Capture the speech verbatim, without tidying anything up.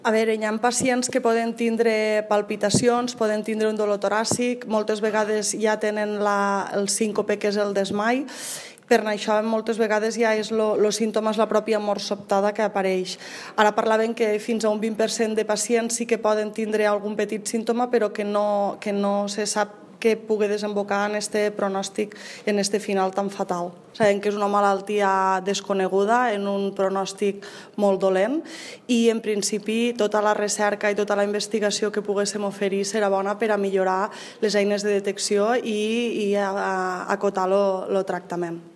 A veure, hi ha pacients que poden tindre palpitacions, poden tindre un dolor toràcic, moltes vegades ja tenen la, el síncope, que és el desmai. Per això moltes vegades ja és el símptoma, és la pròpia mort sobtada que apareix. Ara parlaven que fins a un vint per cent de pacients sí que poden tindre algun petit símptoma, però que no, que no se sap que pugui desembocar en este pronòstic, en este final tan fatal. Sabem que és una malaltia desconeguda, en un pronòstic molt dolent, i en principi tota la recerca i tota la investigació que poguéssim oferir serà bona per a millorar les eines de detecció i, i a, a acotar el tractament.